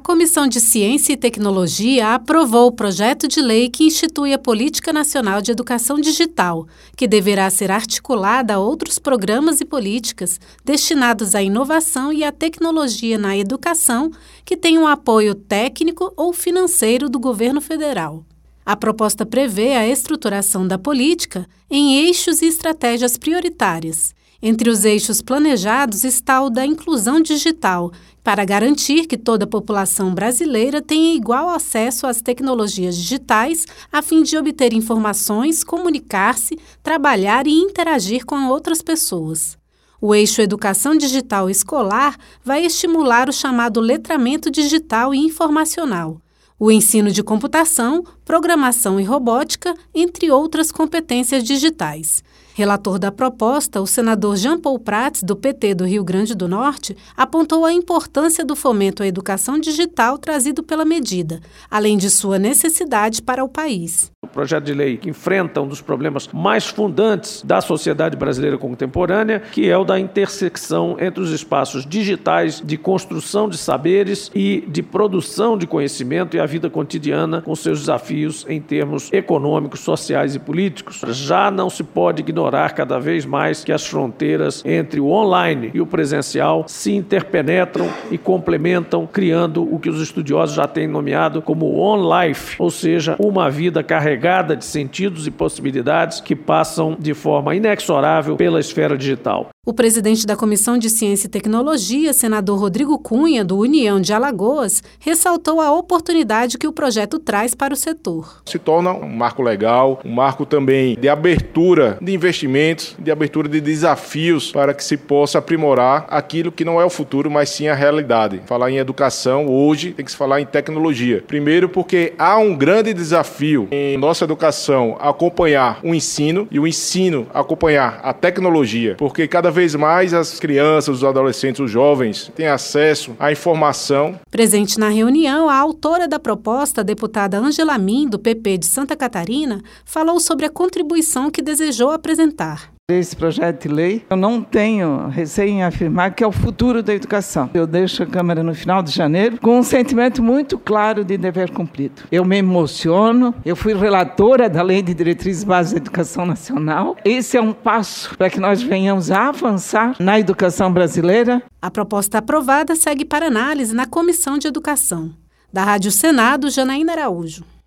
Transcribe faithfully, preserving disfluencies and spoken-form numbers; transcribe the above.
A Comissão de Ciência e Tecnologia aprovou o projeto de lei que institui a Política Nacional de Educação Digital, que deverá ser articulada a outros programas e políticas destinados à inovação e à tecnologia na educação que tenham apoio técnico ou financeiro do governo federal. A proposta prevê a estruturação da política em eixos e estratégias prioritárias. Entre os eixos planejados está o da inclusão digital, para garantir que toda a população brasileira tenha igual acesso às tecnologias digitais, a fim de obter informações, comunicar-se, trabalhar e interagir com outras pessoas. O eixo Educação Digital Escolar vai estimular o chamado letramento digital e informacional, o ensino de computação, programação e robótica, entre outras competências digitais. Relator da proposta, o senador Jean Paul Prats, do P T do Rio Grande do Norte, apontou a importância do fomento à educação digital trazido pela medida, além de sua necessidade para o país. O projeto de lei que enfrenta um dos problemas mais fundantes da sociedade brasileira contemporânea, que é o da intersecção entre os espaços digitais de construção de saberes e de produção de conhecimento e a vida cotidiana com seus desafios em termos econômicos, sociais e políticos. Já não se pode ignorar cada vez mais que as fronteiras entre o online e o presencial se interpenetram e complementam, criando o que os estudiosos já têm nomeado como on-life, ou seja, uma vida carregada de sentidos e possibilidades que passam de forma inexorável pela esfera digital. O presidente da Comissão de Ciência e Tecnologia, senador Rodrigo Cunha, do União de Alagoas, ressaltou a oportunidade que o projeto traz para o setor. Se torna um marco legal, um marco também de abertura de investimentos, de abertura de desafios para que se possa aprimorar aquilo que não é o futuro, mas sim a realidade. Falar em educação hoje tem que se falar em tecnologia. Primeiro porque há um grande desafio em nossa educação acompanhar o ensino e o ensino acompanhar a tecnologia, porque cada vez mais as crianças, os adolescentes, os jovens têm acesso à informação. Presente na reunião, a autora da proposta, a deputada Ângela Min, do P P de Santa Catarina, falou sobre a contribuição que desejou apresentar. Esse projeto de lei, eu não tenho receio em afirmar que é o futuro da educação. Eu deixo a Câmara no final de janeiro com um sentimento muito claro de dever cumprido. Eu me emociono, eu fui relatora da Lei de Diretrizes Básicas da Educação Nacional. Esse é um passo para que nós venhamos a avançar na educação brasileira. A proposta aprovada segue para análise na Comissão de Educação. Da Rádio Senado, Janaína Araújo.